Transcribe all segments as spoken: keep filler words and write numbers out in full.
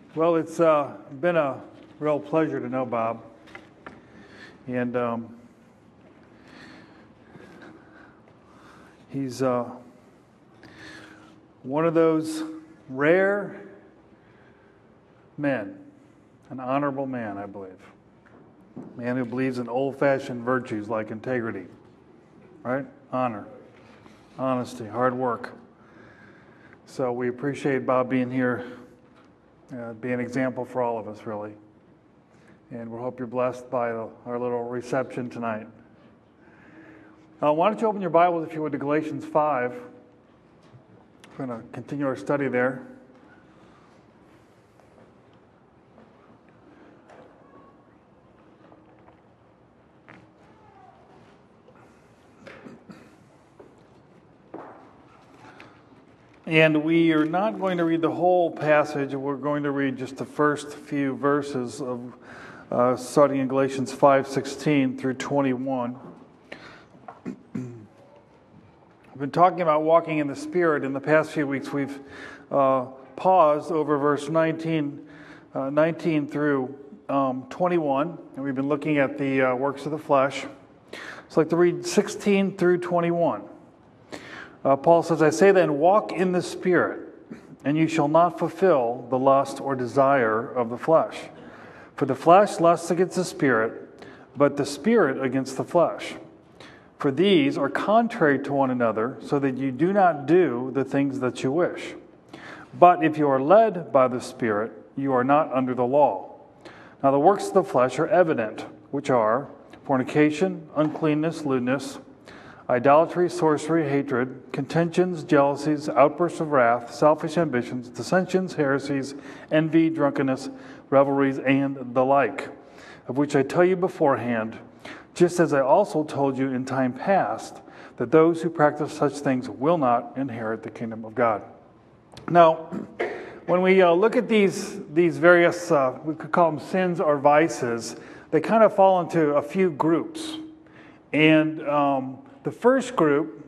Well, it's uh, been a real pleasure to know Bob. And um, he's uh, one of those rare men, an honorable man, I believe. A man who believes in old-fashioned virtues like integrity, right? Honor, honesty, hard work. So we appreciate Bob being here. Uh, be an example for all of us, really. And we hope you're blessed by the, our little reception tonight. Uh, why don't you open your Bibles, if you would, to Galatians five. We're going to continue our study there. And we are not going to read the whole passage. We're going to read just the first few verses of uh, starting in Galatians five sixteen through twenty-one. We've been talking about walking in the Spirit. In the past few weeks, we've uh, paused over verse nineteen, uh, nineteen through um, twenty-one, and we've been looking at the uh, works of the flesh. So I'd like to read sixteen through twenty-one. Uh, Paul says, I say then, walk in the Spirit, and you shall not fulfill the lust or desire of the flesh. For the flesh lusts against the Spirit, but the Spirit against the flesh. For these are contrary to one another, so that you do not do the things that you wish. But if you are led by the Spirit, you are not under the law. Now the works of the flesh are evident, which are fornication, uncleanness, lewdness, idolatry, sorcery, hatred, contentions, jealousies, outbursts of wrath, selfish ambitions, dissensions, heresies, envy, drunkenness, revelries, and the like, of which I tell you beforehand, just as I also told you in time past, that those who practice such things will not inherit the kingdom of God. Now, when we uh, look at these, these various, uh, we could call them sins or vices, they kind of fall into a few groups. And um, the first group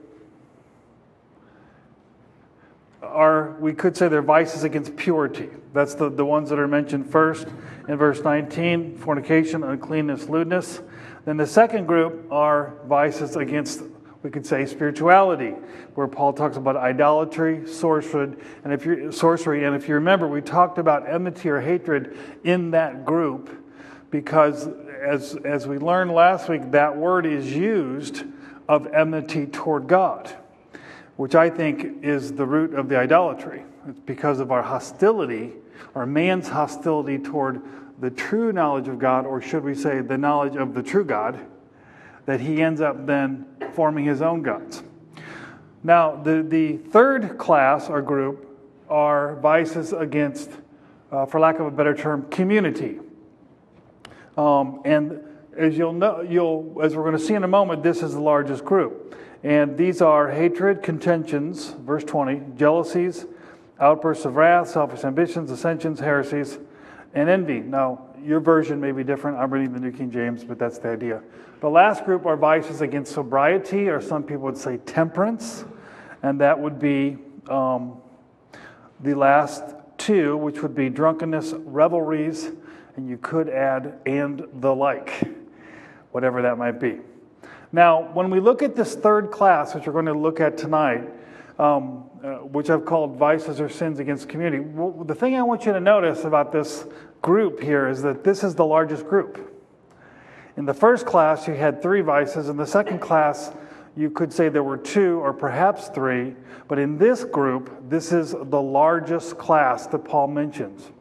are, we could say they're vices against purity. That's the, the ones that are mentioned first in verse nineteen, fornication, uncleanness, lewdness. Then the second group are vices against, we could say, spirituality, where Paul talks about idolatry, sorcery, and if you sorcery. And if you remember, we talked about enmity or hatred in that group, because as as we learned last week, that word is used of enmity toward God, which I think is the root of the idolatry. It's because of our hostility, our man's hostility toward the true knowledge of God, or should we say the knowledge of the true God, that he ends up then forming his own gods. Now, the, the third class or group are vices against, uh, for lack of a better term, community. Um, and As you'll know, you'll as we're going to see in a moment, this is the largest group. And these are hatred, contentions, verse twenty, jealousies, outbursts of wrath, selfish ambitions, dissensions, heresies, and envy. Now, your version may be different. I'm reading the New King James, but that's the idea. The last group are vices against sobriety, or some people would say temperance. And that would be um, the last two, which would be drunkenness, revelries, and you could add and the like, whatever that might be. Now, when we look at this third class, which we're going to look at tonight, um, uh, which I've called vices or sins against community, well, the thing I want you to notice about this group here is that this is the largest group. In the first class, you had three vices. In the second class, you could say there were two or perhaps three. But in this group, this is the largest class that Paul mentions.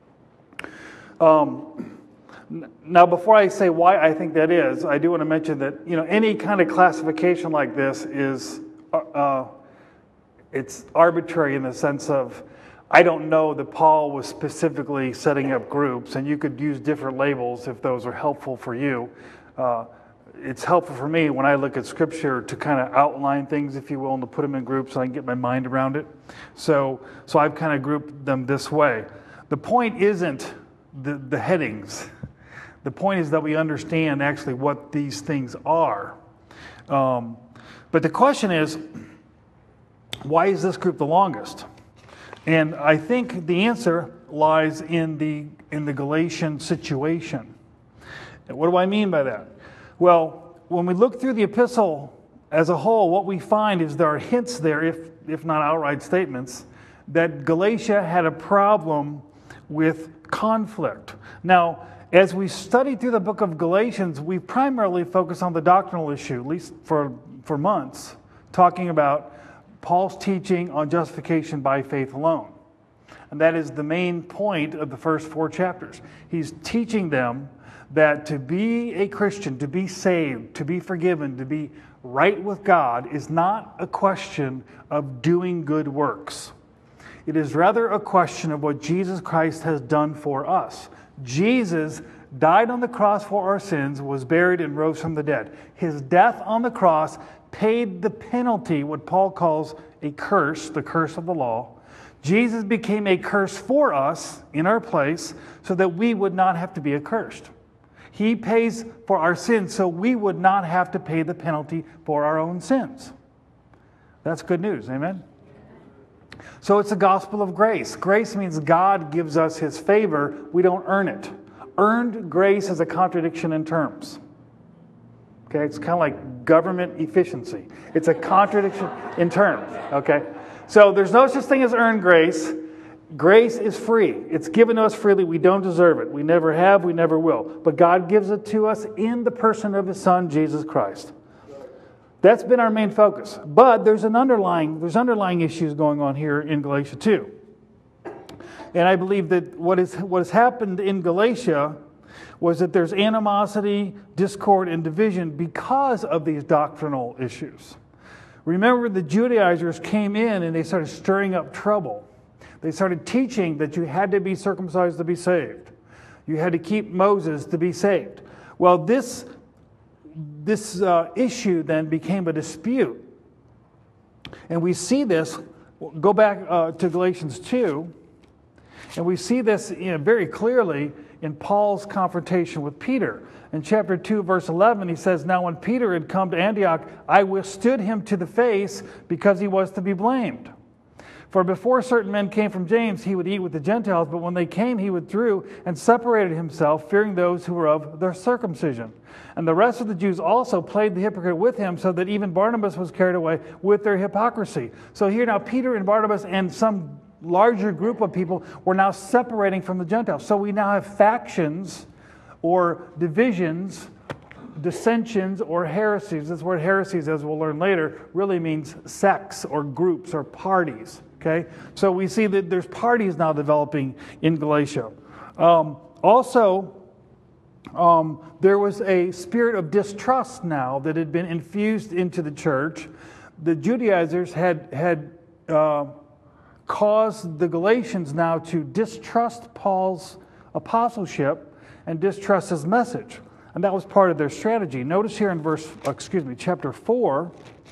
Um, now, before I say why I think that is, I do want to mention that, you know, any kind of classification like this is, uh, it's arbitrary in the sense of, I don't know that Paul was specifically setting up groups, and you could use different labels if those are helpful for you. Uh, it's helpful for me when I look at Scripture to kind of outline things, if you will, and to put them in groups so I can get my mind around it. So, so I've kind of grouped them this way. The point isn't The, the headings. The point is that we understand actually what these things are. Um, but the question is, why is this group the longest? And I think the answer lies in the, in the Galatian situation. And what do I mean by that? Well, when we look through the epistle as a whole, what we find is there are hints there, if, if not outright statements, that Galatia had a problem with conflict. Now, as we study through the book of Galatians, we primarily focus on the doctrinal issue, at least for, for months, talking about Paul's teaching on justification by faith alone. And that is the main point of the first four chapters. He's teaching them that to be a Christian, to be saved, to be forgiven, to be right with God is not a question of doing good works. It is rather a question of what Jesus Christ has done for us. Jesus died on the cross for our sins, was buried, and rose from the dead. His death on the cross paid the penalty, what Paul calls a curse, the curse of the law. Jesus became a curse for us in our place so that we would not have to be accursed. He pays for our sins so we would not have to pay the penalty for our own sins. That's good news, amen? So it's the gospel of grace. Grace means God gives us His favor. We don't earn it. Earned grace is a contradiction in terms. Okay, it's kind of like government efficiency. It's a contradiction in terms, okay? So there's no such thing as earned grace. Grace is free. It's given to us freely. We don't deserve it. We never have, we never will. But God gives it to us in the person of His Son, Jesus Christ. That's been our main focus. But there's an underlying, there's underlying issues going on here in Galatia too. And I believe that what is what has happened in Galatia was that there's animosity, discord, and division because of these doctrinal issues. Remember, the Judaizers came in and they started stirring up trouble. They started teaching that you had to be circumcised to be saved. You had to keep Moses to be saved. Well, this, this uh, issue then became a dispute. And we see this, go back uh, to Galatians two, and we see this you know, very clearly in Paul's confrontation with Peter. In chapter two, verse eleven, he says, "Now when Peter had come to Antioch, I withstood him to the face because he was to be blamed. For before certain men came from James, he would eat with the Gentiles, but when they came, he withdrew and separated himself, fearing those who were of their circumcision. And the rest of the Jews also played the hypocrite with him, so that even Barnabas was carried away with their hypocrisy." So here now, Peter and Barnabas and some larger group of people were now separating from the Gentiles. So we now have factions or divisions, dissensions, or heresies. This word heresies, as we'll learn later, really means sects or groups or parties. Okay, so we see that there's parties now developing in Galatia. Um, also, um, there was a spirit of distrust now that had been infused into the church. The Judaizers had had uh, caused the Galatians now to distrust Paul's apostleship and distrust his message. And that was part of their strategy. Notice here in verse, excuse me, chapter four,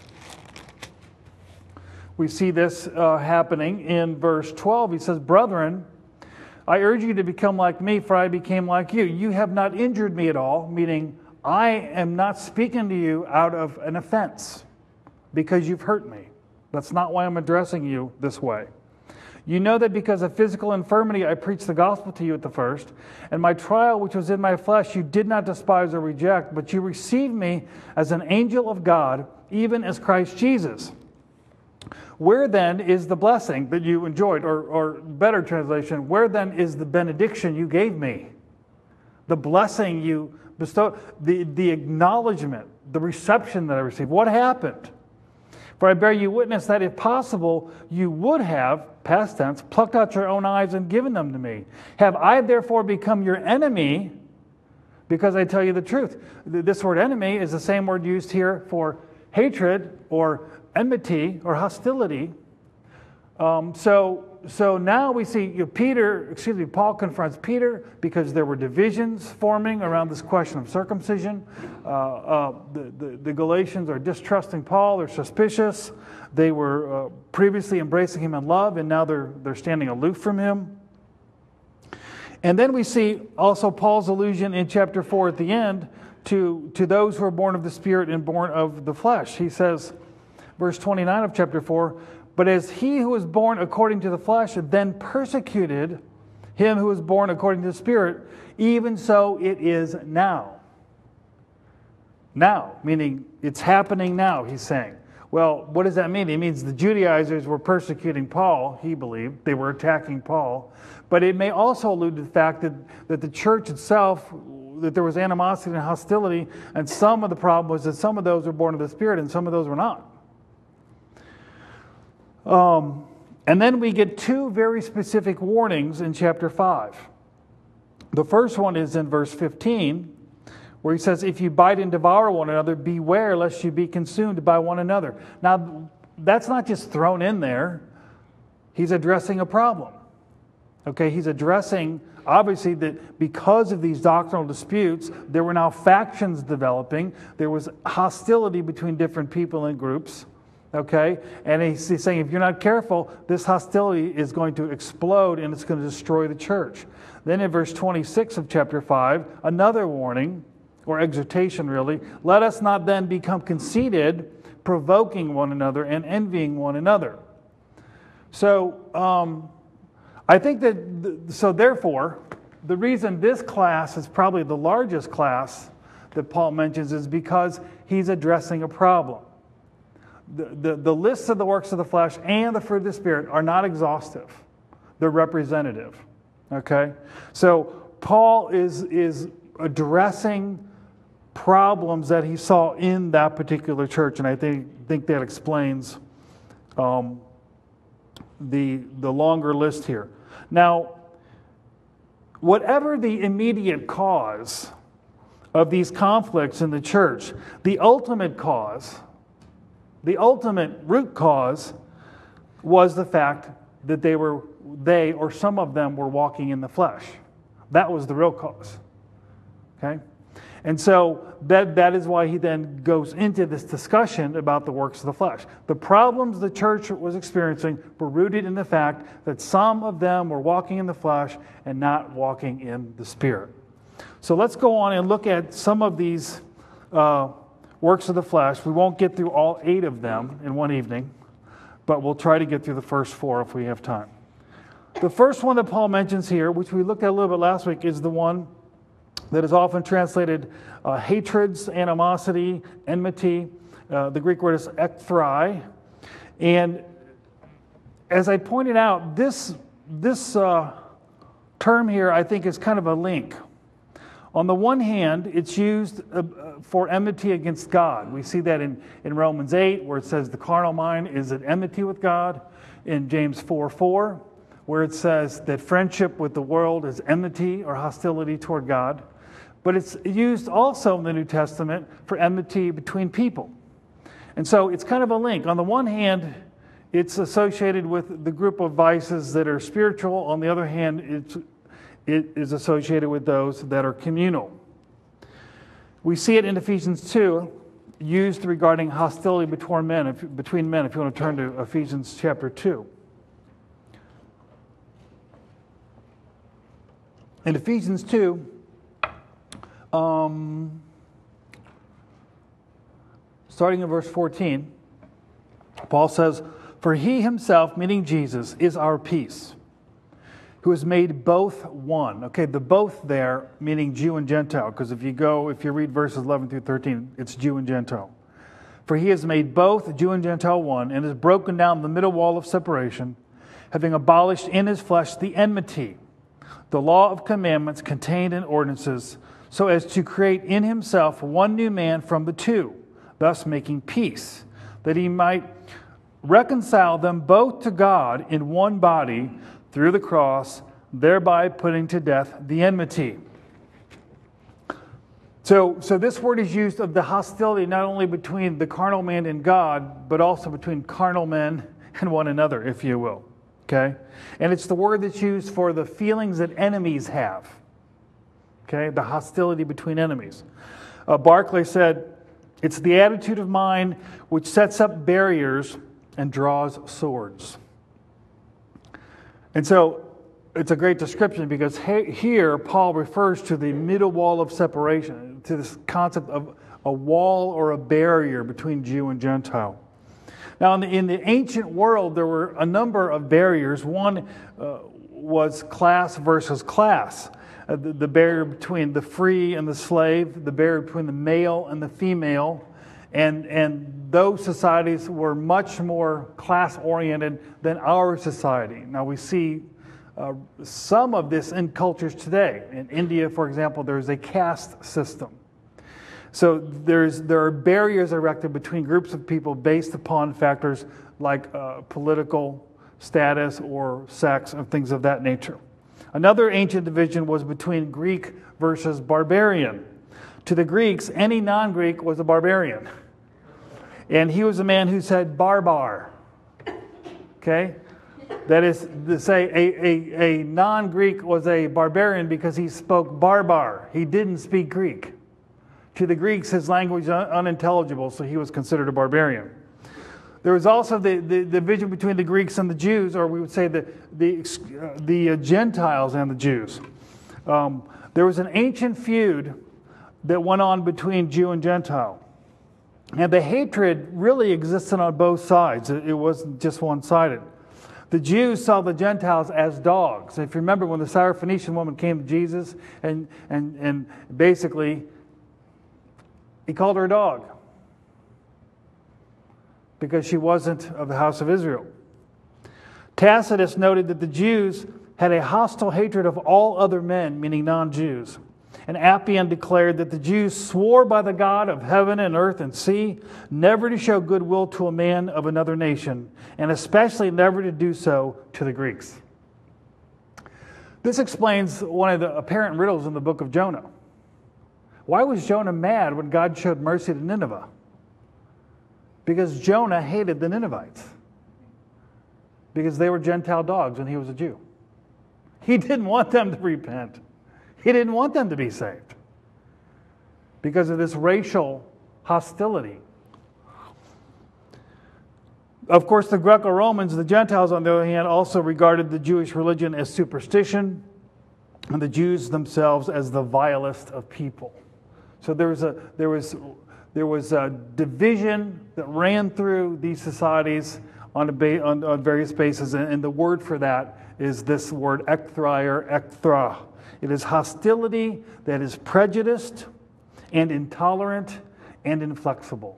we see this uh, happening in verse twelve. He says, "Brethren, I urge you to become like me, for I became like you. You have not injured me at all," meaning I am not speaking to you out of an offense because you've hurt me. That's not why I'm addressing you this way. You know that because of physical infirmity I preached the gospel to you at the first, and my trial which was in my flesh you did not despise or reject, but you received me as an angel of God, even as Christ Jesus. Where then is the blessing that you enjoyed? Or, or better translation, where then is the benediction you gave me? The blessing you bestowed, the, the acknowledgement, the reception that I received. What happened? For I bear you witness that if possible, you would have, past tense, plucked out your own eyes and given them to me. Have I therefore become your enemy because I tell you the truth? This word enemy is the same word used here for hatred or enmity or hostility. Um, so, so now we see you know, Peter, excuse me, Paul confronts Peter because there were divisions forming around this question of circumcision. Uh, uh, the, the, the Galatians are distrusting Paul, they're suspicious. They were uh, previously embracing him in love, and now they're, they're standing aloof from him. And then we see also Paul's allusion in chapter four at the end to, to those who are born of the Spirit and born of the flesh. He says, verse twenty-nine of chapter four, "But as he who was born according to the flesh then persecuted him who was born according to the Spirit, even so it is now. Now, meaning it's happening now, he's saying. Well, what does that mean? It means the Judaizers were persecuting Paul, he believed. They were attacking Paul. But it may also allude to the fact that, that the church itself, that there was animosity and hostility, and some of the problem was that some of those were born of the Spirit and some of those were not. Um, and then we get two very specific warnings in chapter five. The first one is in verse fifteen, where he says, if you bite and devour one another, beware lest you be consumed by one another. Now, that's not just thrown in there. He's addressing a problem. Okay, he's addressing, obviously, that because of these doctrinal disputes, there were now factions developing. There was hostility between different people and groups. Okay, and he's saying if you're not careful, this hostility is going to explode and it's going to destroy the church. Then in verse twenty-six of chapter five, another warning, or exhortation really, let us not then become conceited, provoking one another and envying one another. So, um, I think that, th- so therefore, the reason this class is probably the largest class that Paul mentions is because he's addressing a problem. The, the, the lists of the works of the flesh and the fruit of the Spirit are not exhaustive. They're representative. Okay? So, Paul is, is addressing problems that he saw in that particular church, and I think think that explains um, the the longer list here. Now, whatever the immediate cause of these conflicts in the church, the ultimate cause, the ultimate root cause, was the fact that they were they or some of them were walking in the flesh. That was the real cause. Okay? And so that, that is why he then goes into this discussion about the works of the flesh. The problems the church was experiencing were rooted in the fact that some of them were walking in the flesh and not walking in the Spirit. So let's go on and look at some of these uh, works of the flesh. We won't get through all eight of them in one evening, but we'll try to get through the first four if we have time. The first one that Paul mentions here, which we looked at a little bit last week, is the one that is often translated uh, hatreds, animosity, enmity. Uh, the Greek word is ekthrai. And as I pointed out, this, this uh, term here, I think, is kind of a link. On the one hand, it's used uh, for enmity against God. We see that in, in Romans eight, where it says the carnal mind is at enmity with God. In James four four, where it says that friendship with the world is enmity or hostility toward God. But it's used also in the New Testament for enmity between people. And so it's kind of a link. On the one hand, it's associated with the group of vices that are spiritual. On the other hand, it's, it is associated with those that are communal. We see it in Ephesians two, used regarding hostility between men, if, between men, if you want to turn to Ephesians chapter two. In Ephesians two, um, starting in verse fourteen, Paul says, "For he himself," meaning Jesus, "is our peace, who has made both one." Okay, the both there meaning Jew and Gentile, because if you go, if you read verses eleven through thirteen, it's Jew and Gentile. "For he has made both Jew and Gentile one, and has broken down the middle wall of separation, having abolished in his flesh the enmity, the law of commandments contained in ordinances, so as to create in himself one new man from the two, thus making peace, that he might reconcile them both to God in one body through the cross, thereby putting to death the enmity." So, so this word is used of the hostility not only between the carnal man and God, but also between carnal men and one another, if you will. Okay? And it's the word that's used for the feelings that enemies have. Okay? The hostility between enemies. Uh, Barclay said, "It's the attitude of mind which sets up barriers and draws swords." And so it's a great description because he, here Paul refers to the middle wall of separation, to this concept of a wall or a barrier between Jew and Gentile. Now, in the, in the ancient world, there were a number of barriers. One, uh, was class versus class. Uh, the, the barrier between the free and the slave, the barrier between the male and the female, and, and those societies were much more class-oriented than our society. Now we see uh, some of this in cultures today. In India, for example, there's a caste system. So there's, there are barriers erected between groups of people based upon factors like uh, political status or sex and things of that nature. Another ancient division was between Greek versus barbarian. To the Greeks, any non-Greek was a barbarian. And he was a man who said barbar. Okay? That is to say, a, a, a non-Greek was a barbarian because he spoke barbar. He didn't speak Greek. To the Greeks, his language was unintelligible, so he was considered a barbarian. There was also the, the, the division between the Greeks and the Jews, or we would say the, the, uh, the uh, Gentiles and the Jews. Um, there was an ancient feud that went on between Jew and Gentile. And the hatred really existed on both sides. It, it wasn't just one-sided. The Jews saw the Gentiles as dogs. If you remember when the Syrophoenician woman came to Jesus and, and, and basically he called her a dog, because she wasn't of the house of Israel. Tacitus noted that the Jews had a hostile hatred of all other men, meaning non-Jews. And Appian declared that the Jews swore by the God of heaven and earth and sea never to show goodwill to a man of another nation, and especially never to do so to the Greeks. This explains one of the apparent riddles in the book of Jonah. Why was Jonah mad when God showed mercy to Nineveh? Because Jonah hated the Ninevites. Because they were Gentile dogs and he was a Jew. He didn't want them to repent. He didn't want them to be saved. Because of this racial hostility. Of course, the Greco-Romans, the Gentiles, on the other hand, also regarded the Jewish religion as superstition, and the Jews themselves as the vilest of people. So there was a there was there was a division that ran through these societies on a ba- on, on various bases, and, and the word for that is this word ekthrai or ekthra. It is hostility that is prejudiced and intolerant and inflexible.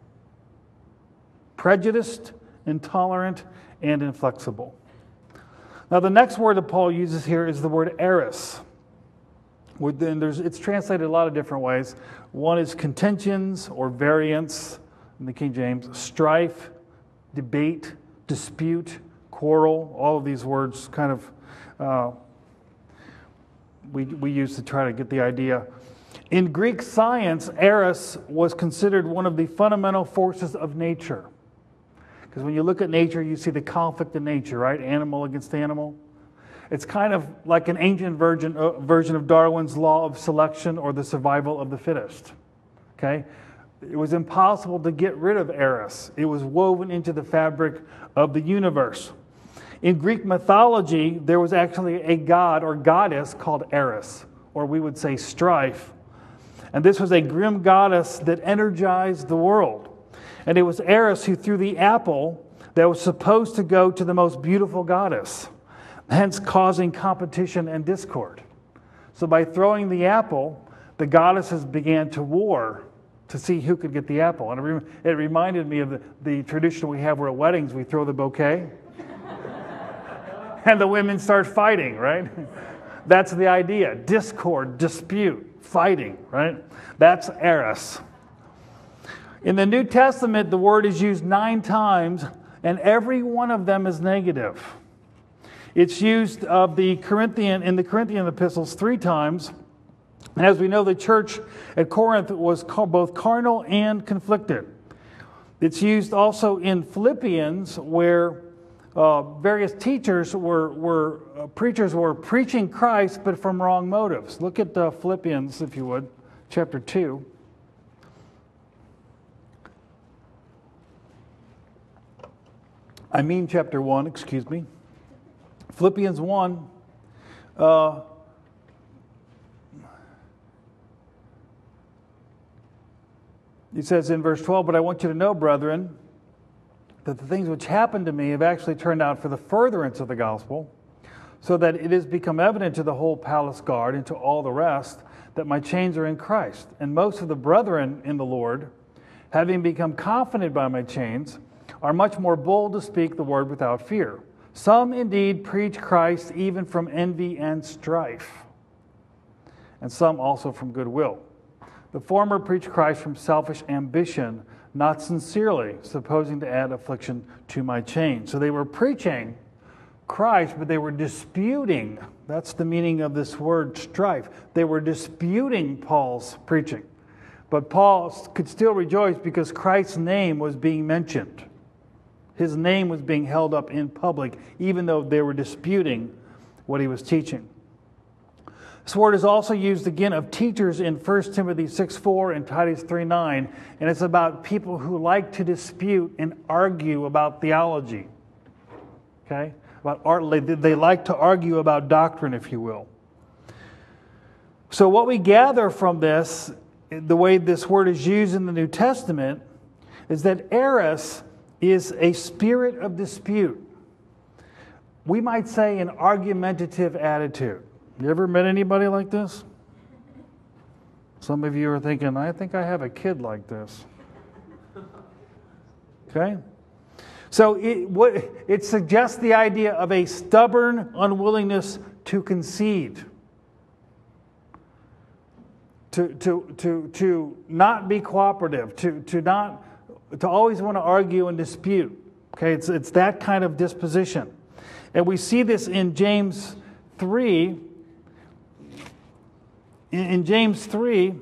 Prejudiced, intolerant, and inflexible. Now, the next word that Paul uses here is the word eris. Within, there's, it's translated a lot of different ways. One is contentions or variance in the King James, strife, debate, dispute, quarrel. All of these words kind of uh, we we use to try to get the idea. In Greek science, eris was considered one of the fundamental forces of nature. Because when you look at nature, you see the conflict in nature, right? Animal against animal. It's kind of like an ancient version, uh, version of Darwin's law of selection or the survival of the fittest. Okay? It was impossible to get rid of eris. It was woven into the fabric of the universe. In Greek mythology, there was actually a god or goddess called Eris, or we would say strife. And this was a grim goddess that energized the world. And it was Eris who threw the apple that was supposed to go to the most beautiful goddess, hence causing competition and discord. So by throwing the apple, the goddesses began to war to see who could get the apple. And it, re- it reminded me of the, the tradition we have where at weddings we throw the bouquet. And the women start fighting, right? That's the idea. Discord, dispute, fighting, right? That's eris. In the New Testament, the word is used nine times, and every one of them is negative. It's used of the Corinthian in the Corinthian epistles three times. And as we know, the church at Corinth was both carnal and conflicted. It's used also in Philippians, where uh, various teachers were, were uh, preachers were preaching Christ, but from wrong motives. Look at uh, Philippians, if you would, chapter two. I mean chapter one, excuse me. Philippians one. Uh, it says in verse twelve, "But I want you to know, brethren, that the things which happened to me have actually turned out for the furtherance of the gospel, so that it has become evident to the whole palace guard and to all the rest that my chains are in Christ. And most of the brethren in the Lord, having become confident by my chains, are much more bold to speak the word without fear. Some indeed preach Christ even from envy and strife, and some also from goodwill. The former preach Christ from selfish ambition, not sincerely, supposing to add affliction to my chains. So they were preaching Christ, but they were disputing. That's the meaning of this word strife. They were disputing Paul's preaching. But Paul could still rejoice because Christ's name was being mentioned. His name was being held up in public, even though they were disputing what he was teaching. This word is also used again of teachers in First Timothy six four and Titus three nine, and it's about people who like to dispute and argue about theology. Okay? About art, they like to argue about doctrine, if you will. So what we gather from this, the way this word is used in the New Testament, is that eris is a spirit of dispute. We might say an argumentative attitude. You ever met anybody like this? Some of you are thinking, I think I have a kid like this. Okay? So it, what, it suggests the idea of a stubborn unwillingness to concede. To, to, to, to not be cooperative, to, to not to always want to argue and dispute. Okay, it's it's that kind of disposition. And we see this in James three. In, in James three,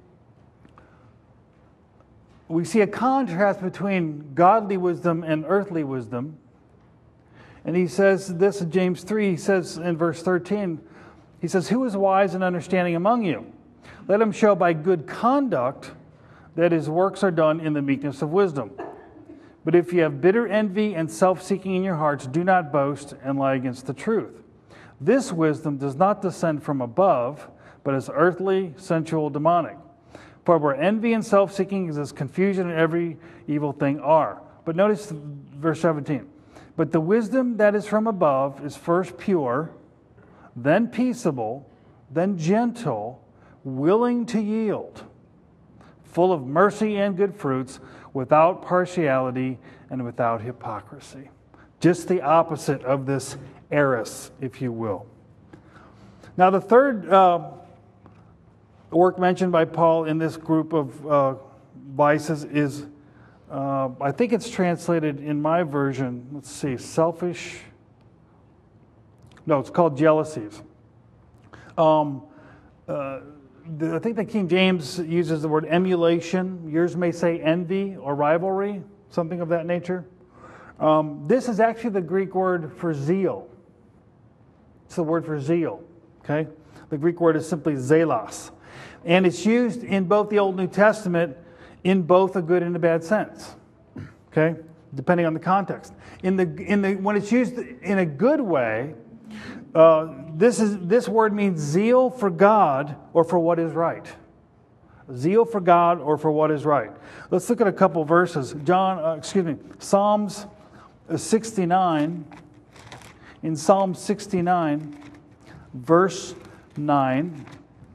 we see a contrast between godly wisdom and earthly wisdom. And he says this in James three, he says in verse thirteen, he says, "Who is wise and understanding among you? Let him show by good conduct that his works are done in the meekness of wisdom. But if you have bitter envy and self-seeking in your hearts, do not boast and lie against the truth. This wisdom does not descend from above, but is earthly, sensual, demonic. For where envy and self-seeking is, as confusion and every evil thing are." But notice verse seventeen. "But the wisdom that is from above is first pure, then peaceable, then gentle, willing to yield, full of mercy and good fruits, without partiality and without hypocrisy." Just the opposite of this eris, if you will. Now the third uh, work mentioned by Paul in this group of uh, vices is, uh, I think it's translated in my version, let's see, selfish, no, it's called jealousies. Um, uh, The, I think the King James uses the word emulation. Yours may say envy or rivalry, something of that nature. Um, this is actually the Greek word for zeal. It's the word for zeal. Okay, the Greek word is simply zelos, and it's used in both the Old and New Testament in both a good and a bad sense. Okay, depending on the context. In the in the when it's used in a good way. Uh, this is this word means zeal for God or for what is right. Zeal for God or for what is right. Let's look at a couple verses. John, uh, excuse me, Psalms sixty-nine. In Psalm sixty-nine, verse nine.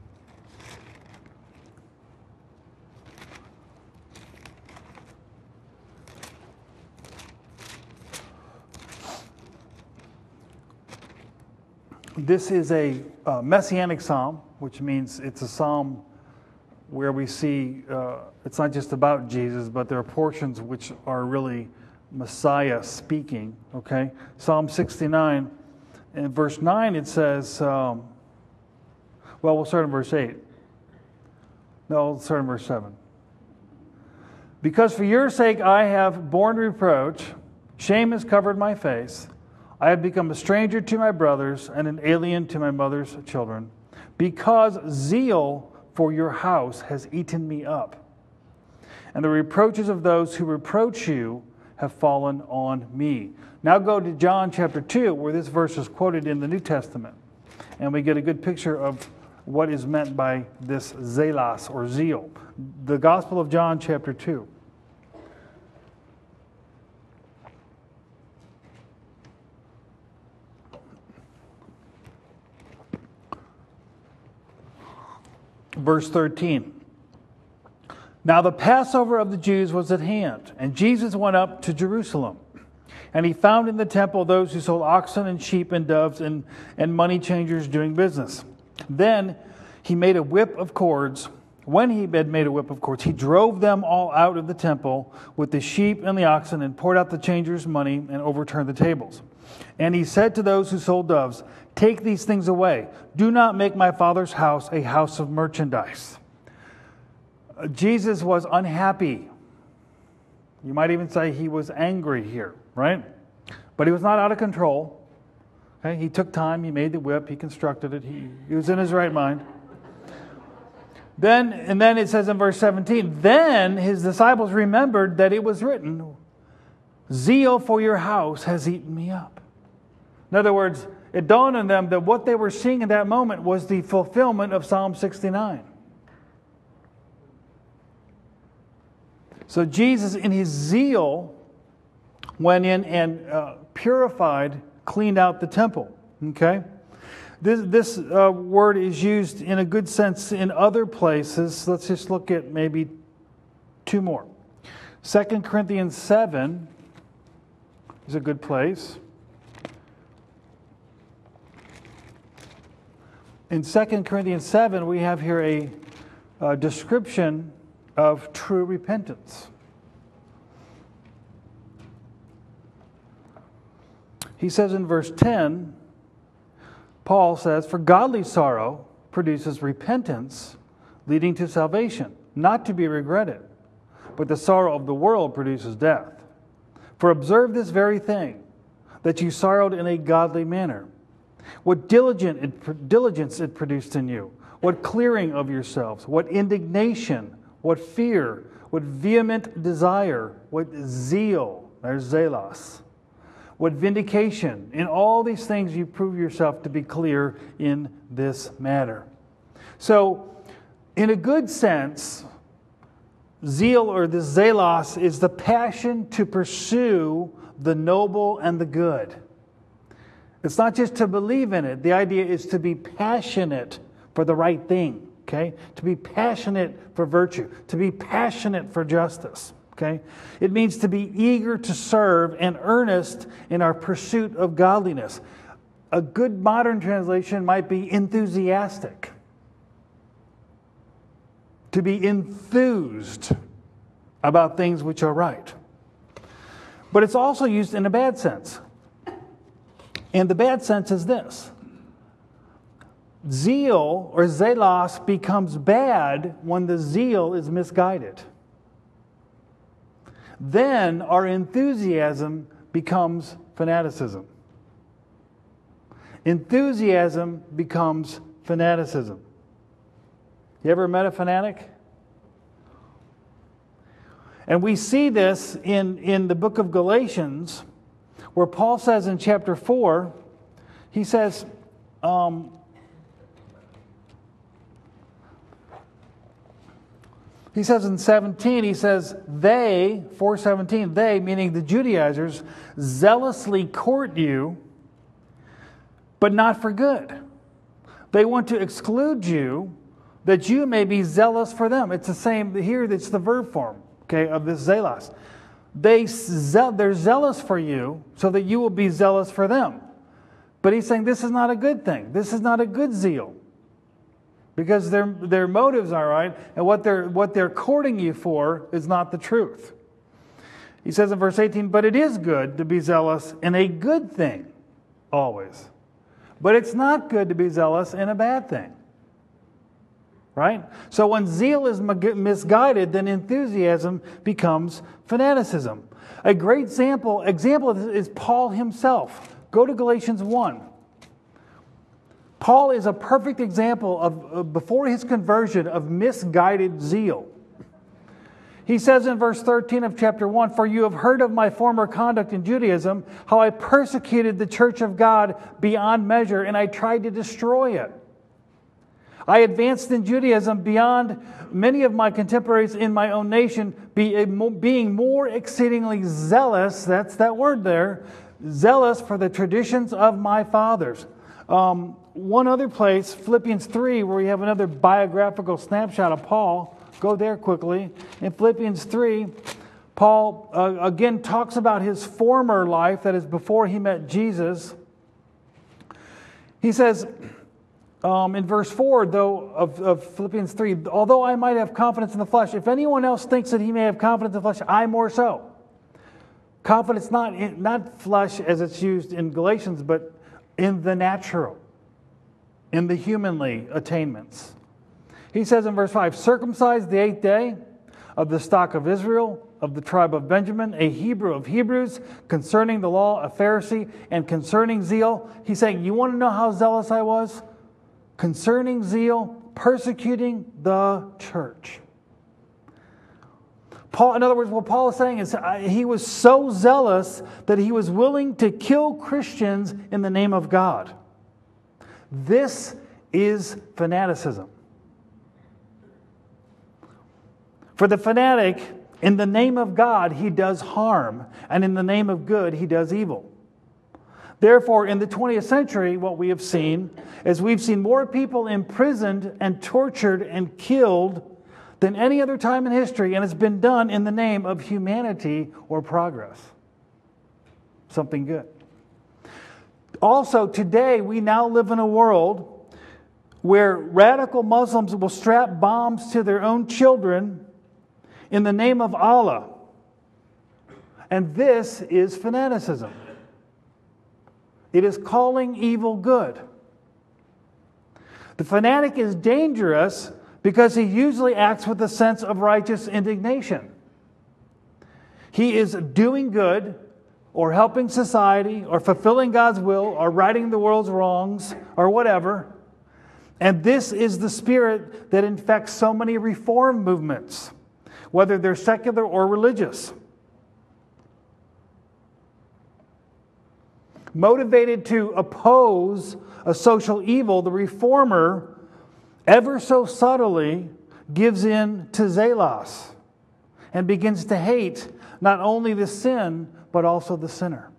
This is a uh, messianic psalm, which means it's a psalm where we see uh, it's not just about Jesus, but there are portions which are really Messiah speaking. Okay, Psalm sixty-nine, in verse nine, it says, um, well, we'll start in verse eight. No, we'll start in verse seven. "Because for your sake I have borne reproach, shame has covered my face. I have become a stranger to my brothers and an alien to my mother's children, because zeal for your house has eaten me up, and the reproaches of those who reproach you have fallen on me." Now go to John chapter two, where this verse is quoted in the New Testament, and we get a good picture of what is meant by this zelos or zeal. The Gospel of John chapter two. verse thirteen. Now the Passover of the Jews was at hand, and Jesus went up to Jerusalem. And he found in the temple those who sold oxen and sheep and doves and, and money changers doing business. Then he made a whip of cords. When he had made a whip of cords, he drove them all out of the temple with the sheep and the oxen and poured out the changers' money and overturned the tables. And he said to those who sold doves, "Take these things away. Do not make my Father's house a house of merchandise." Uh, Jesus was unhappy. You might even say he was angry here, right? But he was not out of control. Okay? He took time. He made the whip. He constructed it. He, he was in his right mind. Then, and then it says in verse seventeen, then his disciples remembered that it was written, "Zeal for your house has eaten me up." In other words, it dawned on them that what they were seeing in that moment was the fulfillment of Psalm sixty-nine. So Jesus, in his zeal, went in and uh, purified, cleaned out the temple. Okay? This, this uh, word is used in a good sense in other places. Let's just look at maybe two more. Second Corinthians seven is a good place. In Second Corinthians seven, we have here a, a description of true repentance. He says in verse ten, Paul says, "For godly sorrow produces repentance, leading to salvation, not to be regretted. But the sorrow of the world produces death. For observe this very thing, that you sorrowed in a godly manner. What diligent it, diligence it produced in you, what clearing of yourselves, what indignation, what fear, what vehement desire, what zeal," there's zelos, "what vindication. In all these things you prove yourself to be clear in this matter." So, in a good sense, zeal or the zelos is the passion to pursue the noble and the good. It's not just to believe in it. The idea is to be passionate for the right thing, okay? To be passionate for virtue, to be passionate for justice. Okay? It means to be eager to serve and earnest in our pursuit of godliness. A good modern translation might be enthusiastic. To be enthused about things which are right. But it's also used in a bad sense. And the bad sense is this. Zeal or zelos becomes bad when the zeal is misguided. Then our enthusiasm becomes fanaticism. Enthusiasm becomes fanaticism. You ever met a fanatic? And we see this in, in the book of Galatians, where Paul says in chapter four, he says, um, He says in seventeen, he says, they, four seventeen, they, meaning the Judaizers, zealously court you, but not for good. They want to exclude you, that you may be zealous for them. It's the same here, it's the verb form, okay, of this zelos. They, they're zealous for you so that you will be zealous for them. But he's saying this is not a good thing. This is not a good zeal. Because their, their motives are right, and what they're, what they're courting you for is not the truth. He says in verse eighteen, "But it is good to be zealous in a good thing, always. But it's not good to be zealous in a bad thing." Right? So when zeal is misguided, then enthusiasm becomes fanaticism. A great example, example of this is Paul himself. Go to Galatians one. Paul is a perfect example of, uh, before his conversion, of misguided zeal. He says in verse thirteen of chapter one, "For you have heard of my former conduct in Judaism, how I persecuted the church of God beyond measure, and I tried to destroy it. I advanced in Judaism beyond many of my contemporaries in my own nation, be, being more exceedingly zealous," that's that word there, "zealous for the traditions of my fathers." Um, one other place, Philippians three, where we have another biographical snapshot of Paul. Go there quickly. In Philippians three, Paul uh, again talks about his former life, that is before he met Jesus. He says um, in verse four, though, of, of Philippians three, although I might have confidence in the flesh, if anyone else thinks that he may have confidence in the flesh, I more so. Confidence not in, not flesh as it's used in Galatians, but in the natural, in the humanly attainments. He says in verse five, circumcised the eighth day, of the stock of Israel, of the tribe of Benjamin, a Hebrew of Hebrews, concerning the law, a Pharisee, and concerning zeal. He's saying, you want to know how zealous I was? Concerning zeal, persecuting the church. Paul, in other words, what Paul is saying is uh, he was so zealous that he was willing to kill Christians in the name of God. This is fanaticism. For the fanatic, in the name of God, he does harm, and in the name of good, he does evil. Therefore, in the twentieth century, what we have seen is we've seen more people imprisoned and tortured and killed than any other time in history, and it's been done in the name of humanity or progress. Something good. Also, today, we now live in a world where radical Muslims will strap bombs to their own children in the name of Allah. And this is fanaticism. It is calling evil good. The fanatic is dangerous because he usually acts with a sense of righteous indignation. He is doing good, or helping society, or fulfilling God's will, or righting the world's wrongs, or whatever. And this is the spirit that infects so many reform movements, whether they're secular or religious. Motivated to oppose a social evil, the reformer, ever so subtly, gives in to zelos and begins to hate not only the sin, but also the sinner.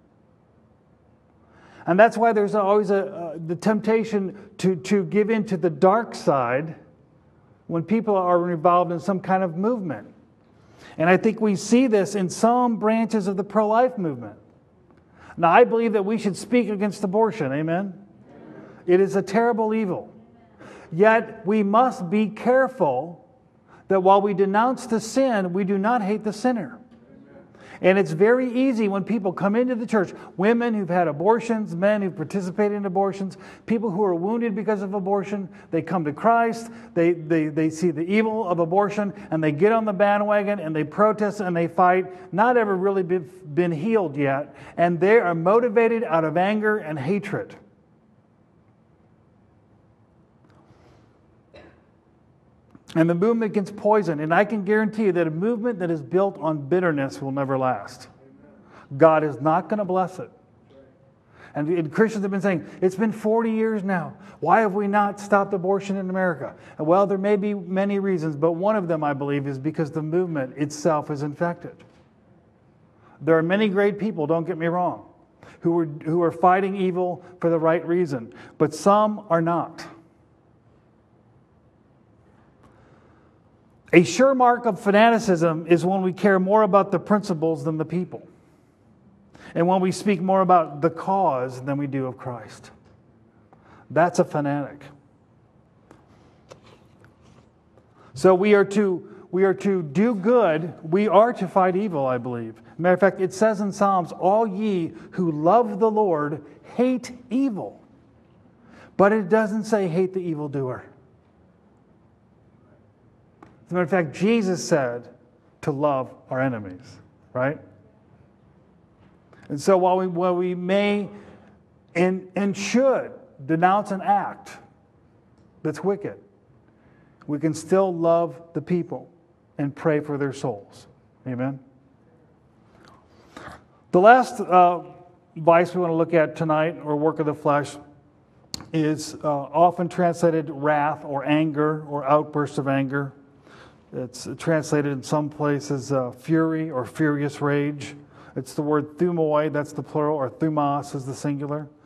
And that's why there's always a, uh, the temptation to, to give in to the dark side when people are involved in some kind of movement. And I think we see this in some branches of the pro-life movement. Now, I believe that we should speak against abortion. Amen? It is a terrible evil. Yet, we must be careful that while we denounce the sin, we do not hate the sinner. And it's very easy when people come into the church, women who've had abortions, men who've participated in abortions, people who are wounded because of abortion, they come to Christ, they, they, they see the evil of abortion, and they get on the bandwagon, and they protest, and they fight, not ever really been, been healed yet, and they are motivated out of anger and hatred. And the movement against poison. And I can guarantee you that a movement that is built on bitterness will never last. God is not going to bless it. And, and Christians have been saying, it's been forty years now. Why have we not stopped abortion in America? And well, there may be many reasons, but one of them, I believe, is because the movement itself is infected. There are many great people, don't get me wrong, who are, who are fighting evil for the right reason. But some are not. A sure mark of fanaticism is when we care more about the principles than the people. And when we speak more about the cause than we do of Christ. That's a fanatic. So we are to, we are to do good. We are to fight evil, I believe. Matter of fact, it says in Psalms, all ye who love the Lord hate evil. But it doesn't say hate the evildoer. As a matter of fact, Jesus said to love our enemies, right? And so while we, while we may and, and should denounce an act that's wicked, we can still love the people and pray for their souls. Amen? The last uh, vice we want to look at tonight, or work of the flesh, is uh, often translated wrath or anger or outbursts of anger. It's translated in some places uh, fury or furious rage. It's the word thumoi, that's the plural, or thumos is the singular.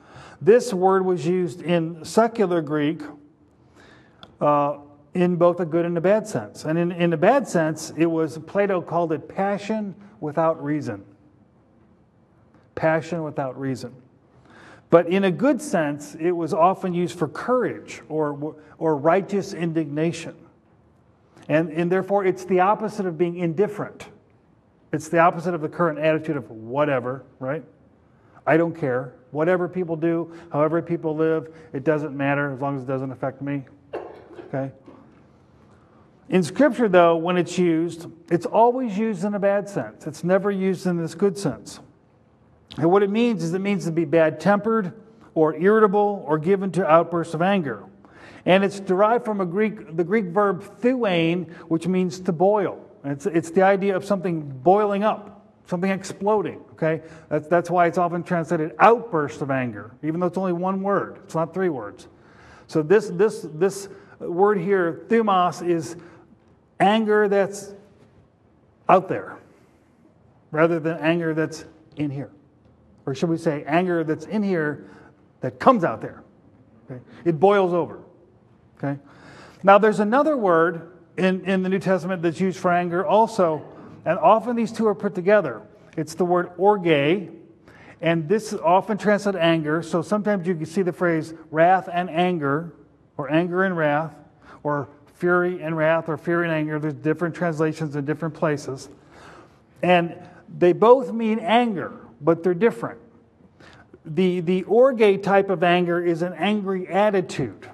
This word was used in secular Greek uh, in both a good and a bad sense. And in, in a bad sense, it was, Plato called it passion without reason. Passion without reason. But in a good sense, it was often used for courage or, or righteous indignation. And, and therefore, it's the opposite of being indifferent. It's the opposite of the current attitude of whatever, right? I don't care. Whatever people do, however people live, it doesn't matter as long as it doesn't affect me. Okay? In Scripture, though, when it's used, it's always used in a bad sense. It's never used in this good sense. And what it means is it means to be bad-tempered or irritable or given to outbursts of anger. And it's derived from a Greek, the Greek verb thuein, which means to boil. And it's, it's the idea of something boiling up, something exploding. Okay, that's, that's why it's often translated outburst of anger, even though it's only one word. It's not three words. So this, this, this word here, thumos, is anger that's out there rather than anger that's in here. Or should we say anger that's in here that comes out there. Okay? It boils over. Okay. Now there's another word in, in the New Testament that's used for anger also, and often these two are put together. It's the word orge, and this is often translated anger, so sometimes you can see the phrase wrath and anger, or anger and wrath, or fury and wrath, or fury and anger. There's different translations in different places. And they both mean anger, but they're different. The, the orge type of anger is an angry attitude.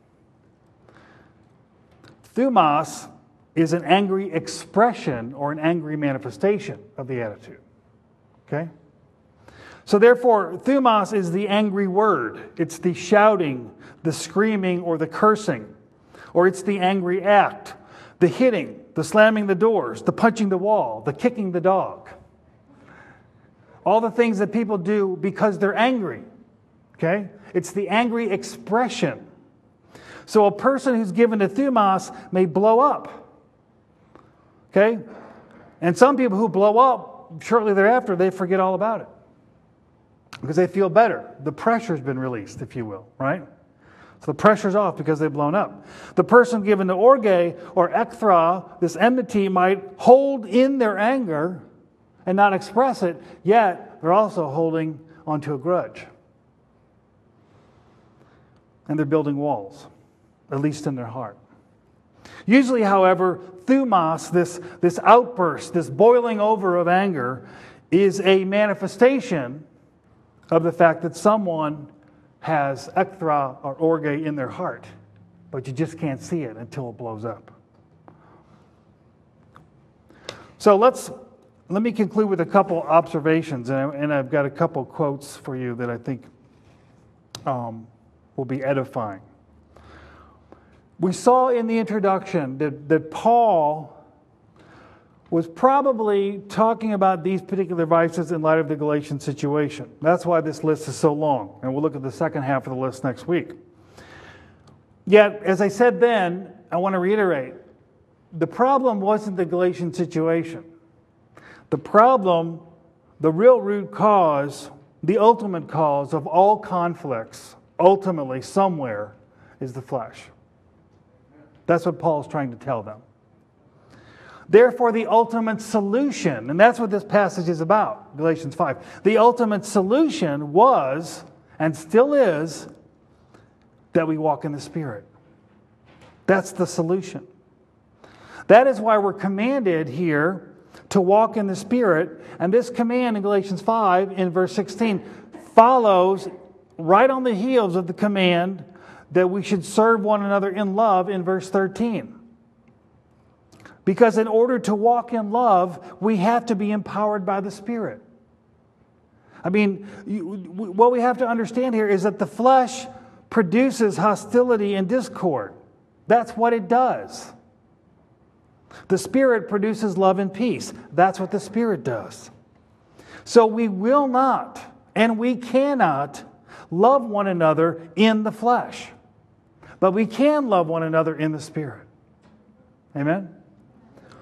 Thumos is an angry expression or an angry manifestation of the attitude. Okay? So therefore, thumos is the angry word. It's the shouting, the screaming, or the cursing. Or it's the angry act, the hitting, the slamming the doors, the punching the wall, the kicking the dog. All the things that people do because they're angry. Okay? It's the angry expression. So a person who's given to thumos may blow up. Okay? And some people who blow up, shortly thereafter, they forget all about it. Because they feel better. The pressure's been released, if you will, right? So the pressure's off because they've blown up. The person given to orge or ekthra, this enmity, might hold in their anger and not express it, yet they're also holding onto a grudge. And they're building walls, at least in their heart. Usually, however, thumos, this, this outburst, this boiling over of anger, is a manifestation of the fact that someone has ekthra or orge in their heart, but you just can't see it until it blows up. So let's let me conclude with a couple observations, and, I, and I've got a couple quotes for you that I think um, will be edifying. We saw in the introduction that, that Paul was probably talking about these particular vices in light of the Galatian situation. That's why this list is so long, and we'll look at the second half of the list next week. Yet, as I said then, I want to reiterate, the problem wasn't the Galatian situation. The problem, the real root cause, the ultimate cause of all conflicts, ultimately somewhere, is the flesh. That's what Paul's trying to tell them. Therefore, the ultimate solution, and that's what this passage is about, Galatians five. The ultimate solution was, and still is, that we walk in the Spirit. That's the solution. That is why we're commanded here to walk in the Spirit. And this command in Galatians five, in verse sixteen, follows right on the heels of the command that we should serve one another in love in verse thirteen. Because in order to walk in love, we have to be empowered by the Spirit. I mean, you, what we have to understand here is that the flesh produces hostility and discord. That's what it does. The Spirit produces love and peace. That's what the Spirit does. So we will not and we cannot love one another in the flesh. But we can love one another in the Spirit. Amen?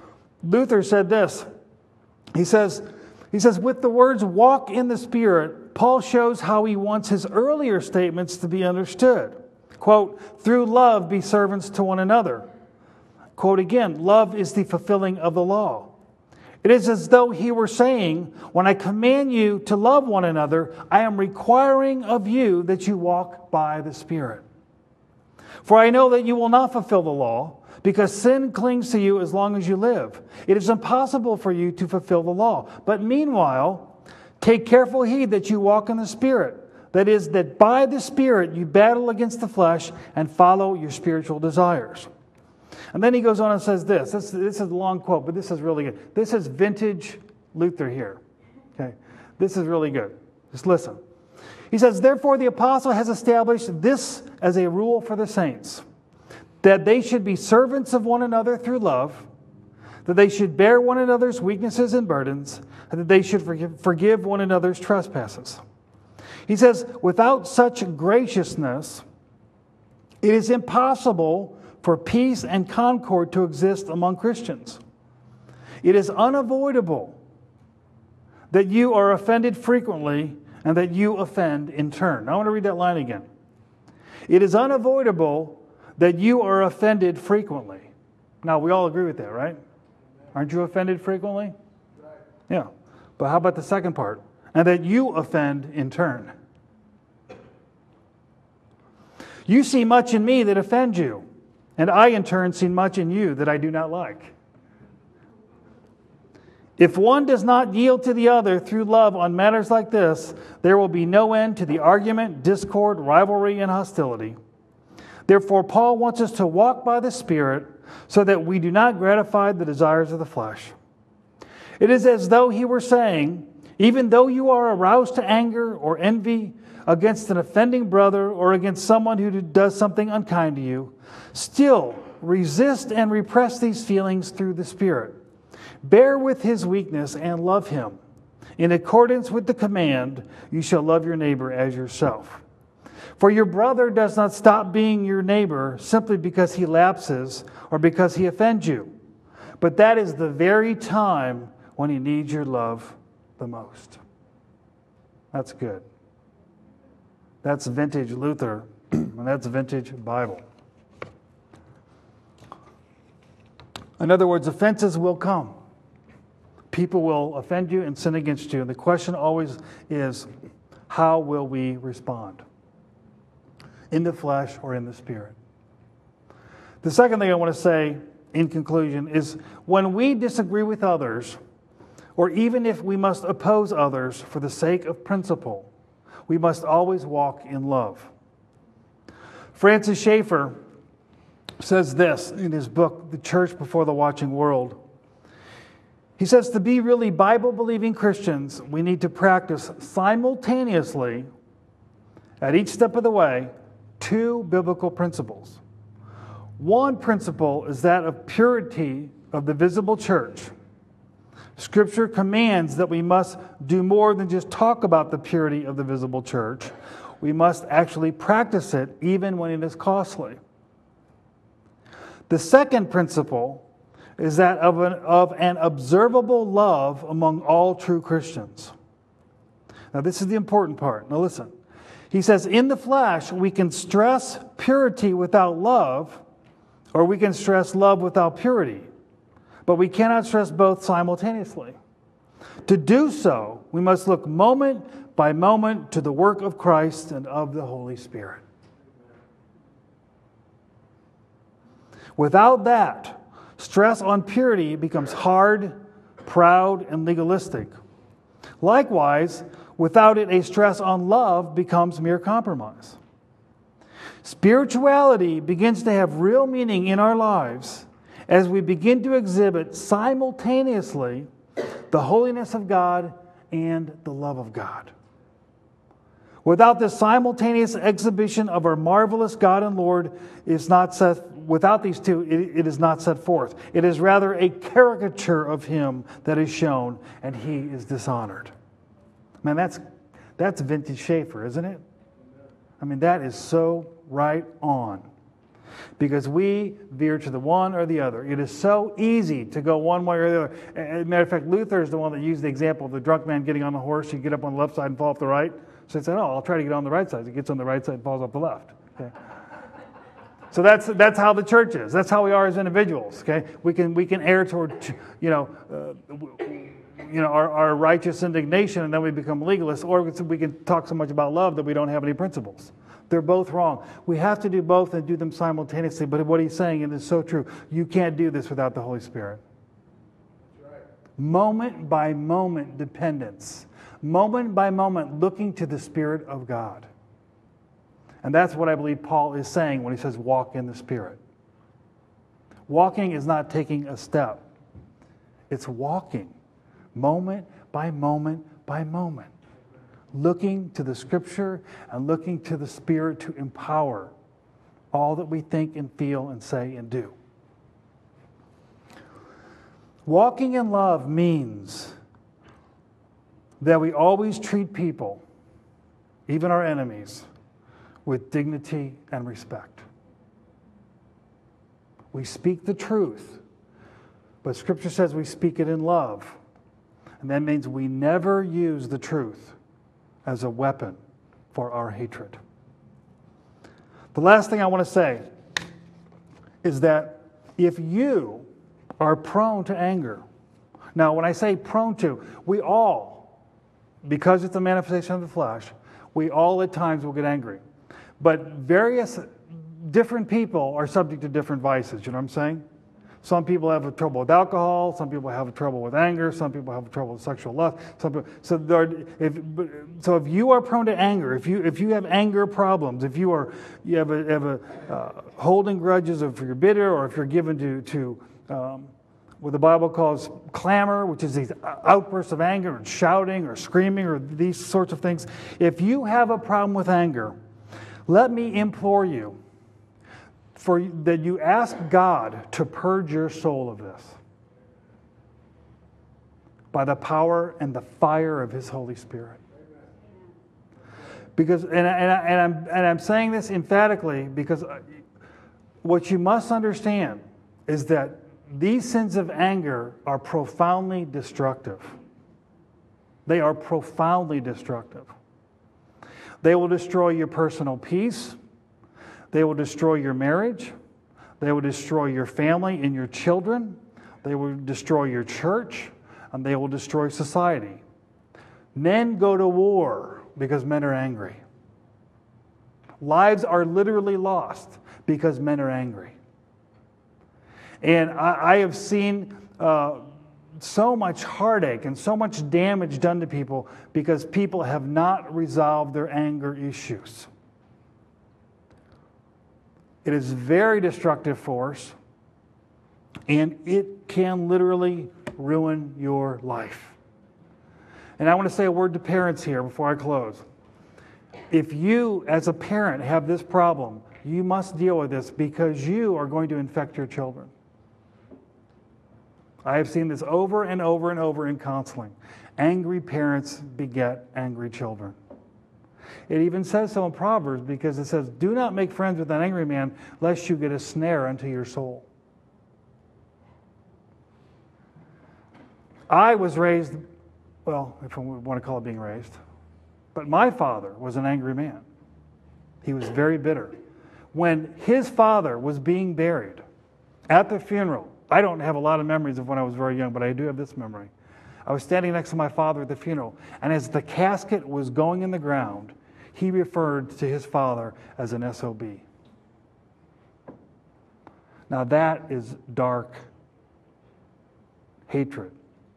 Luther said this. He says, he says, with the words walk in the Spirit, Paul shows how he wants his earlier statements to be understood. Quote, through love be servants to one another. Quote again, love is the fulfilling of the law. It is as though he were saying, when I command you to love one another, I am requiring of you that you walk by the Spirit. For I know that you will not fulfill the law, because sin clings to you as long as you live. It is impossible for you to fulfill the law. But meanwhile, take careful heed that you walk in the Spirit. That is, that by the Spirit you battle against the flesh and follow your spiritual desires. And then he goes on and says this. This, this is a long quote, but this is really good. This is vintage Luther here. Okay, this is really good. Just listen. He says, therefore the apostle has established this as a rule for the saints, that they should be servants of one another through love, that they should bear one another's weaknesses and burdens, and that they should forgive, forgive one another's trespasses. He says, without such graciousness, it is impossible for peace and concord to exist among Christians. It is unavoidable that you are offended frequently and that you offend in turn. Now, I want to read that line again. It is unavoidable that you are offended frequently. Now, we all agree with that, right? Aren't you offended frequently? Yeah. But how about the second part? And that you offend in turn. You see much in me that offends you, and I in turn see much in you that I do not like. If one does not yield to the other through love on matters like this, there will be no end to the argument, discord, rivalry, and hostility. Therefore, Paul wants us to walk by the Spirit so that we do not gratify the desires of the flesh. It is as though he were saying, even though you are aroused to anger or envy against an offending brother or against someone who does something unkind to you, still resist and repress these feelings through the Spirit. Bear with his weakness and love him. In accordance with the command, you shall love your neighbor as yourself. For your brother does not stop being your neighbor simply because he lapses or because he offends you. But that is the very time when he needs your love the most. That's good. That's vintage Luther, and that's vintage Bible. In other words, offenses will come. People will offend you and sin against you. And the question always is, how will we respond? In the flesh or in the Spirit? The second thing I want to say in conclusion is, when we disagree with others, or even if we must oppose others for the sake of principle, we must always walk in love. Francis Schaeffer says this in his book, The Church Before the Watching World. He says, to be really Bible-believing Christians, we need to practice simultaneously, at each step of the way, two biblical principles. One principle is that of purity of the visible church. Scripture commands that we must do more than just talk about the purity of the visible church. We must actually practice it even when it is costly. The second principle is that of an, of an observable love among all true Christians. Now, this is the important part. Now, listen. He says, in the flesh, we can stress purity without love, or we can stress love without purity. But we cannot stress both simultaneously. To do so, we must look moment by moment to the work of Christ and of the Holy Spirit. Without that, stress on purity becomes hard, proud, and legalistic. Likewise, without it, a stress on love becomes mere compromise. Spirituality begins to have real meaning in our lives as we begin to exhibit simultaneously the holiness of God and the love of God. Without this simultaneous exhibition of our marvelous God and Lord is not set, without these two, it, it is not set forth. It is rather a caricature of Him that is shown, and He is dishonored. Man, that's that's vintage Schaeffer, isn't it? I mean, that is so right on. because we veer to the one or the other. It is so easy to go one way or the other. As a matter of fact, Luther is the one that used the example of the drunk man getting on the horse. You get up on the left side and fall off the right. So he said, oh, I'll try to get on the right side. He gets on the right side and falls off the left. Okay. So that's that's how the church is. That's how we are as individuals. Okay, we can we can err toward, you know, uh, you know, our, our righteous indignation, and then we become legalists, or we can talk so much about love that we don't have any principles. They're both wrong. We have to do both and do them simultaneously. But what he's saying, and it's so true, you can't do this without the Holy Spirit. That's right. Moment by moment dependence, moment by moment looking to the Spirit of God. And that's what I believe Paul is saying when he says walk in the Spirit. Walking is not taking a step. It's walking moment by moment by moment. Looking to the Scripture and looking to the Spirit to empower all that we think and feel and say and do. Walking in love means that we always treat people, even our enemies, with dignity and respect. We speak the truth, but Scripture says we speak it in love. And that means we never use the truth as a weapon for our hatred. The last thing I want to say is that if you are prone to anger, now when I say prone to, we all, because it's a manifestation of the flesh, we all at times will get angry. But various different people are subject to different vices. You know what I'm saying? Some people have trouble with alcohol. Some people have trouble with anger. Some people have trouble with sexual lust. Some people, so, there, if, so if you are prone to anger, if you if you have anger problems, if you are you have a, have a uh, holding grudges, if you're bitter, or if you're given to to um, what the Bible calls clamor, which is these outbursts of anger and shouting or screaming or these sorts of things. If you have a problem with anger, let me implore you for that you ask God to purge your soul of this by the power and the fire of His Holy Spirit. Because, and, and, and, I'm, and I'm saying this emphatically because what you must understand is that these sins of anger are profoundly destructive. They are profoundly destructive. They will destroy your personal peace. They will destroy your marriage. They will destroy your family and your children. They will destroy your church. And they will destroy society. Men go to war because men are angry. Lives are literally lost because men are angry. And I, I have seen uh, so much heartache and so much damage done to people because people have not resolved their anger issues. It is a very destructive force, and it can literally ruin your life. And I want to say a word to parents here before I close. If you, as a parent, have this problem, you must deal with this because you are going to infect your children. I have seen this over and over and over in counseling. Angry parents beget angry children. It even says so in Proverbs because it says, do not make friends with an angry man lest you get a snare unto your soul. I was raised, well, if we want to call it being raised, but my father was an angry man. He was very bitter. When his father was being buried at the funeral, I don't have a lot of memories of when I was very young, but I do have this memory. I was standing next to my father at the funeral, and as the casket was going in the ground, he referred to his father as an S O B. Now that is dark hatred.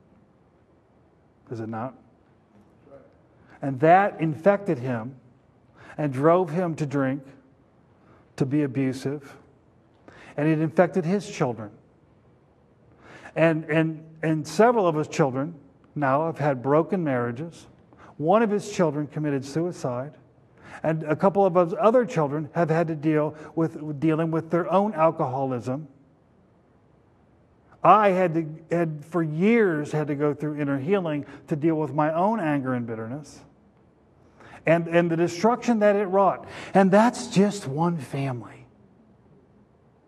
Is it not? And that infected him and drove him to drink, to be abusive, and it infected his children. And, and, and several of his children now have had broken marriages. One of his children committed suicide. And a couple of his other children have had to deal with, with dealing with their own alcoholism. I had to, had for years had to go through inner healing to deal with my own anger and bitterness. And, and the destruction that it wrought. And that's just one family.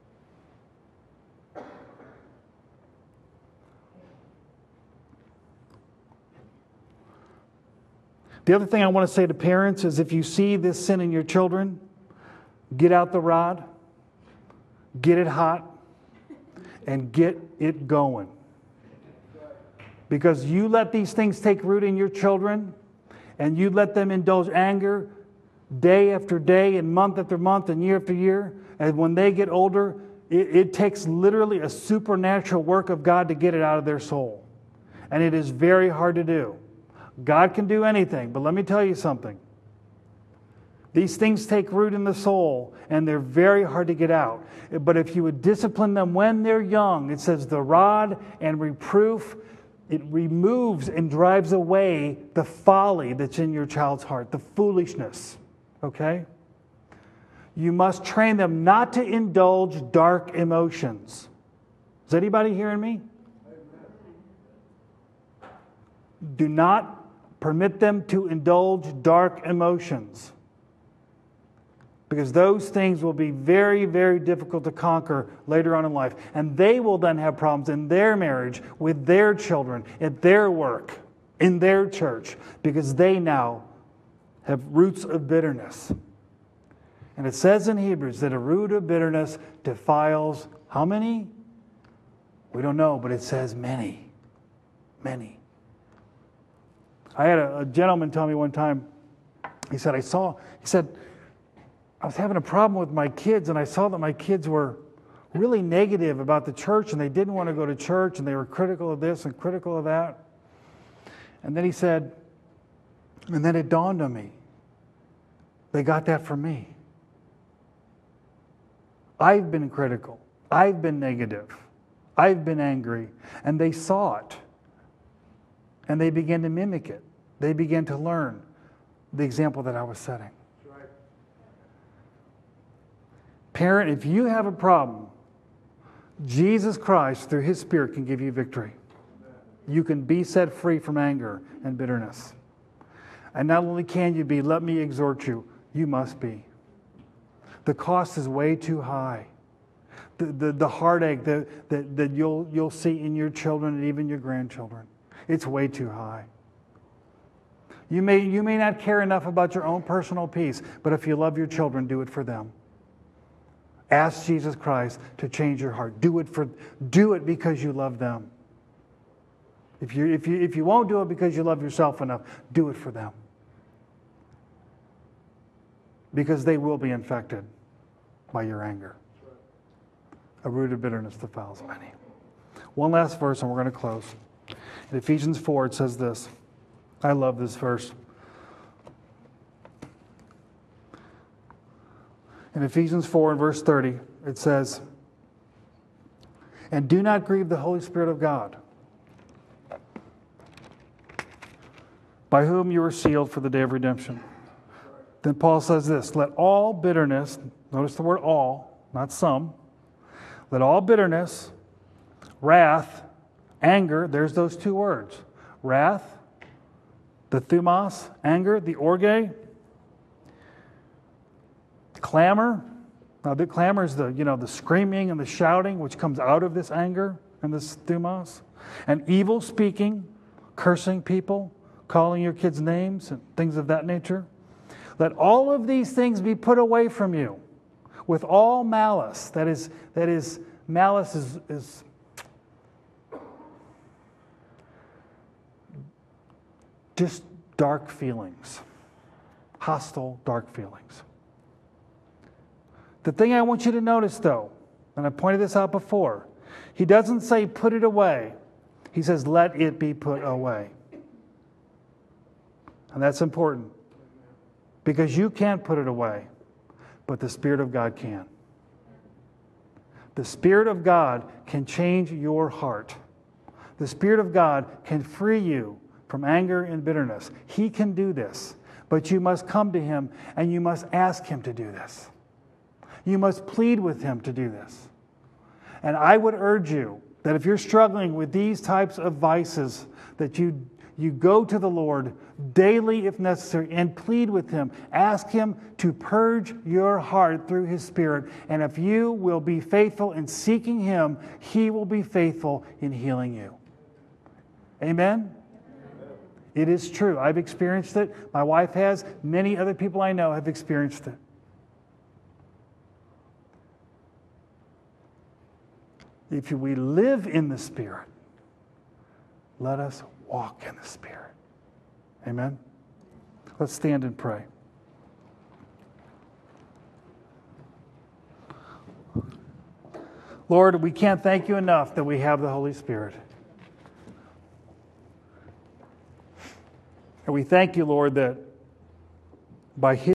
The other thing I want to say to parents is if you see this sin in your children, get out the rod, get it hot, and get it going. Because you let these things take root in your children, and you let them indulge anger day after day and month after month and year after year, and when they get older, it, it takes literally a supernatural work of God to get it out of their soul. And it is very hard to do. God can do anything, but let me tell you something. These things take root in the soul, and they're very hard to get out. But if you would discipline them when they're young, it says the rod and reproof, it removes and drives away the folly that's in your child's heart, the foolishness. Okay? You must train them not to indulge dark emotions. Is anybody hearing me? Do not permit them to indulge dark emotions. Because those things will be very, very difficult to conquer later on in life. And they will then have problems in their marriage, with their children, at their work, in their church, because they now have roots of bitterness. And it says in Hebrews that a root of bitterness defiles how many? We don't know, but it says many. Many. I had a, a gentleman tell me one time, he said, I saw, he said, I was having a problem with my kids, and I saw that my kids were really negative about the church, and they didn't want to go to church, and they were critical of this and critical of that. And then he said, and then it dawned on me, they got that from me. I've been critical. I've been negative. I've been angry. And they saw it. And they began to mimic it. They began to learn the example that I was setting. Parent, if you have a problem, Jesus Christ, through His Spirit, can give you victory. You can be set free from anger and bitterness. And not only can you be, let me exhort you, you must be. The cost is way too high. The, the, the heartache that, that, that you'll, you'll see in your children and even your grandchildren, it's way too high. You may, you may not care enough about your own personal peace, but if you love your children, do it for them. Ask Jesus Christ to change your heart. Do it for, do it because you love them. If you, if you, if you won't do it because you love yourself enough, do it for them. Because they will be infected by your anger. A root of bitterness defiles many. One last verse and we're going to close. In Ephesians four, it says this. I love this verse. In Ephesians four and verse thirty, it says, and do not grieve the Holy Spirit of God, by whom you were sealed for the day of redemption. Then Paul says this, let all bitterness, notice the word all, not some, let all bitterness, wrath, anger, there's those two words, wrath, the thumos, anger, the orge, clamor. Now the clamor is the, you know, the screaming and the shouting which comes out of this anger and this thumos. And evil speaking, cursing people, calling your kids names and things of that nature. Let all of these things be put away from you with all malice. That is, that is malice is, is just dark feelings, hostile, dark feelings. The thing I want you to notice, though, and I pointed this out before, he doesn't say put it away. He says let it be put away. And that's important. Because you can't put it away, but the Spirit of God can. The Spirit of God can change your heart. The Spirit of God can free you from anger and bitterness. He can do this, but you must come to Him and you must ask Him to do this. You must plead with Him to do this. And I would urge you that if you're struggling with these types of vices, that you You go to the Lord daily if necessary and plead with Him. Ask Him to purge your heart through His Spirit. And if you will be faithful in seeking Him, He will be faithful in healing you. Amen? It is true. I've experienced it. My wife has. Many other people I know have experienced it. If we live in the Spirit, let us walk in the Spirit. Amen? Let's stand and pray. Lord, we can't thank you enough that we have the Holy Spirit. And we thank you, Lord, that by His